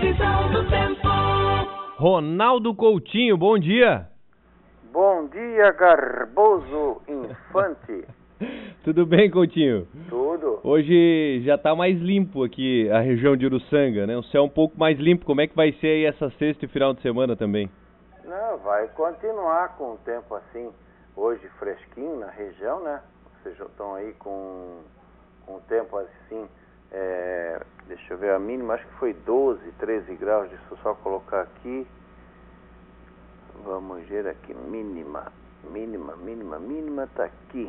Previsão do tempo. Ronaldo Coutinho, bom dia. Bom dia, Garboso Infante. Tudo bem, Coutinho? Tudo. Hoje já tá mais limpo aqui a região de Uruçanga, né? O céu um pouco mais limpo. Como é que vai ser aí essa sexta e final de semana também? Não, vai continuar com o tempo assim, hoje fresquinho na região, né? Vocês já estão aí com o tempo assim, deixa eu ver a mínima, acho que foi 12, 13 graus, deixa eu só colocar aqui. Vamos ver aqui, mínima tá aqui.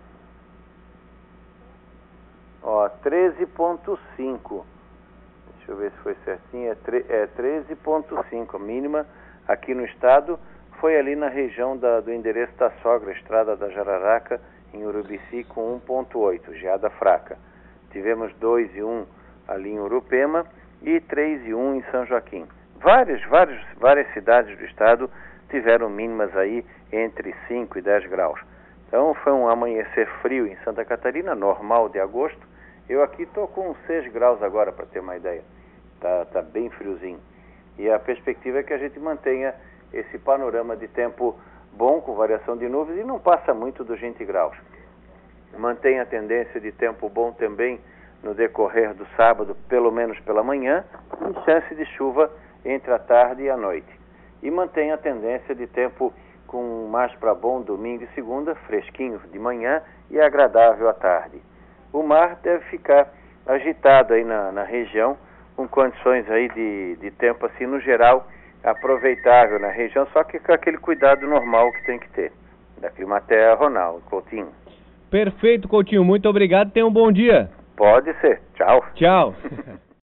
Ó, 13,5. Deixa eu ver se foi certinho. É 13,5. A mínima aqui no estado foi ali na região do endereço da sogra, estrada da Jararaca, em Urubici, com 1,8, geada fraca. Tivemos 2,1 ali em Urupema e 3,1 em São Joaquim. Várias cidades do estado tiveram mínimas aí entre 5 e 10 graus. Então foi um amanhecer frio em Santa Catarina, normal de agosto. Eu aqui estou com 6 graus agora, para ter uma ideia. Tá bem friozinho. E a perspectiva é que a gente mantenha esse panorama de tempo bom, com variação de nuvens, e não passa muito dos 20 graus. Mantém a tendência de tempo bom também no decorrer do sábado, pelo menos pela manhã, e chance de chuva entre a tarde e a noite. E mantém a tendência de tempo com mais para bom domingo e segunda, fresquinho de manhã e agradável à tarde. O mar deve ficar agitado aí na região, com condições aí de tempo assim, no geral, aproveitável na região, só que com aquele cuidado normal que tem que ter. Da Climaterra, Ronaldo Coutinho. Perfeito, Coutinho. Muito obrigado. Tenha um bom dia. Pode ser. Tchau. Tchau.